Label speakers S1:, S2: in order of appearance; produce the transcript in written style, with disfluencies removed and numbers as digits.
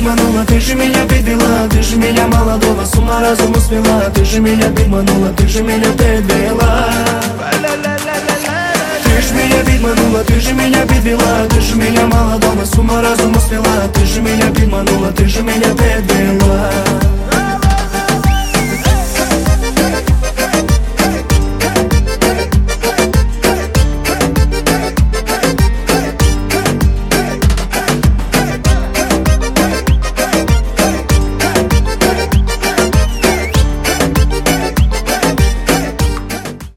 S1: обманула, ты же меня подвела. Ты же меня молодого с ума разуму свела. Ты же меня обманула, ты же меня подвела. Ты же меня обманула, ты же меня подвела. Ты же меня молодого с ума разуму свела. Ты же меня обманула, ты же меня подвела.